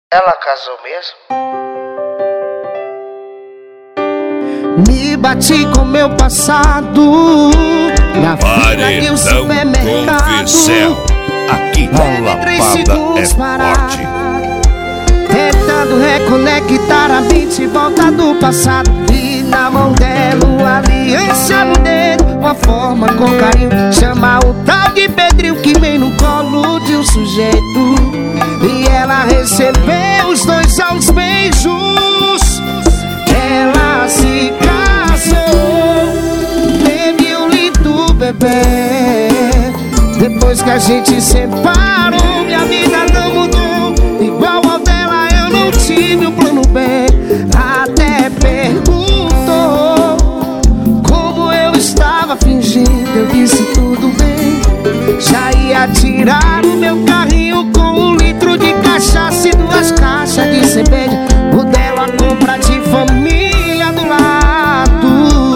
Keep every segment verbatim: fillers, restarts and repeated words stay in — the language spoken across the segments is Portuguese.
Ela casou mesmo? Me bati com meu passado na fila e o supermercado. Aqui a lapada é forte. Tentando reconectar a mente e volta do passado. E na mão dela uma aliança no dedo, uma forma com carinho. Chama o tal de Pedrinho que vem no colo de um sujeito. E ela recebeu os dois aos beijos. Ela se casou, teve um lindo bebê. Depois que a gente separou, minha vida não mudou. Igual ao dela eu não tive um plano B. Até perguntou como eu estava fingindo. Eu disse tudo bem. Já ia tirar o meu carrinho com um litro de cachaça e duas caixas de cerveja. O dela compra de família do lado.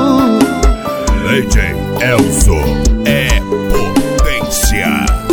D J Elzo é potência.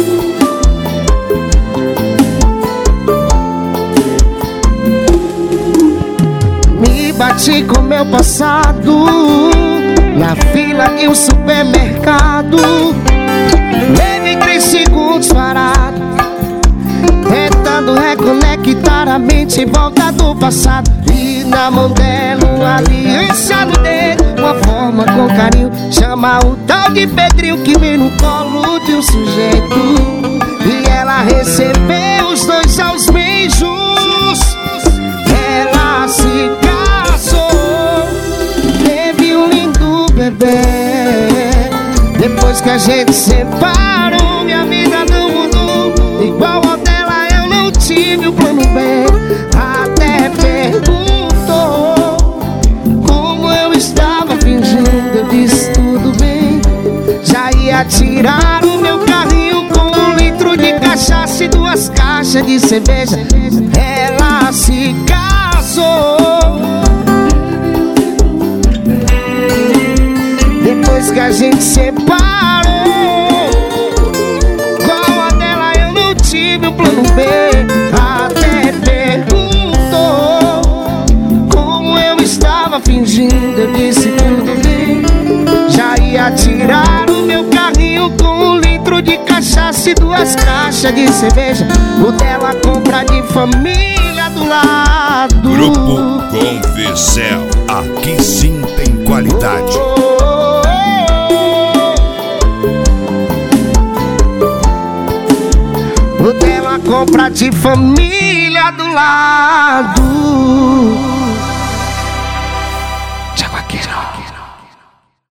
Me bati com meu passado na fila e o supermercado. Levei três segundos parado, tentando reconectar a mente em volta do passado. E na mão dela uma aliança no dedo, uma forma com carinho. Chama o tal de Pedrinho que vem no colo de um sujeito. E ela recebeu os dois aos beijos. Ela se casou, teve um lindo bebê. Depois que a gente separou, minha vida não mudou. Igual ao dela eu não tive o plano B. Até perguntou como eu estava fingindo. Eu disse tudo bem. Já ia tirar o meu carrinho com um litro de cachaça e duas caixas de cerveja. Ela se casou. Depois que a gente separou, igual a dela eu não tive um plano B. Até perguntou como eu estava fingindo. Eu disse tudo bem. Já ia tirar o meu carrinho com um litro de cachaça e duas caixas de cerveja. O dela compra de família do lado. Grupo Convicel, aqui sim tem qualidade. O dela compra de família do lado. Tchau, aqui,